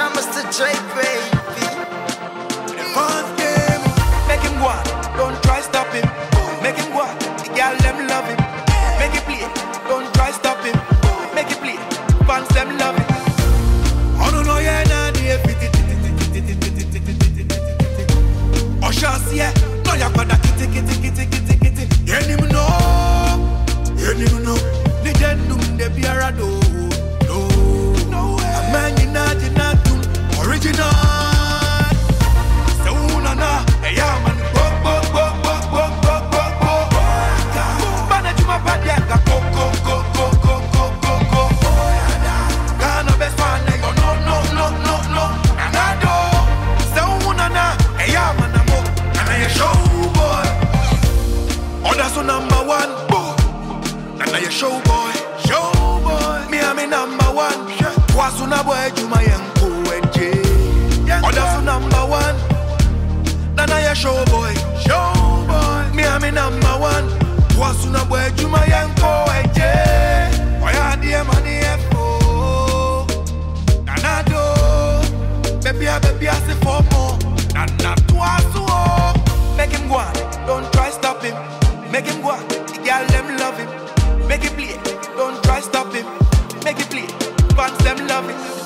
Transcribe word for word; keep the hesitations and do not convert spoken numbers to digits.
Mister J, baby. Fun game. Make him go on, don't try stop him. Make him go on, the girl them love him. Make it play, don't try stop him. Make it play, fans them love him. I don't know yeah na the fit. Oshasiye, no ya kwada kiti kiti kiti kiti kiti. Yeni mu no, yeni mu no. Ni jendum de biara do, no, no way. Amani na jinatum, original. Seuna na, eya man, go go go go go go go go. Bana juma padia ka go go go go go go go go. Kana beswane yo no no no no no. Anado, seuna na, eya man. Show boy, oh that's number one, boy. And now you show boy, show boy. Me I'm number one. Wasuna boy Juma Yanko and J. Oh that's number one. And now you show boy, show boy. Me I'm number one. Wasuna boy Juma Yanko and J. Oh yeah, dear money F. Nanado, baby, baby, I say for more. Nana twasu. Make him go on, don't try stop him. Make him go on, the girl them love him. Make it play, don't try stop him. Make it play, fans them love him.